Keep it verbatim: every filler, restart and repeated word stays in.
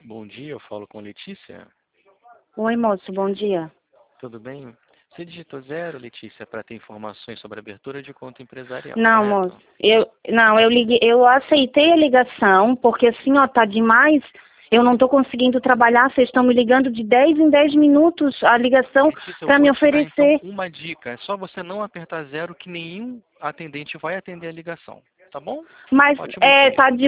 Bom dia, eu falo com Letícia. Oi, moço, bom dia. Tudo bem? Você digitou zero, Letícia, para ter informações sobre abertura de conta empresarial, Não, correto? moço, eu não, eu liguei, eu aceitei a ligação, porque assim, ó, tá demais. Eu não tô conseguindo trabalhar, vocês estão me ligando de dez em dez minutos a ligação Letícia, eu para me vou te dar oferecer. então uma dica. É só você não apertar zero que nenhum atendente vai atender a ligação, tá bom? Mas Ótimo é, dia. tá de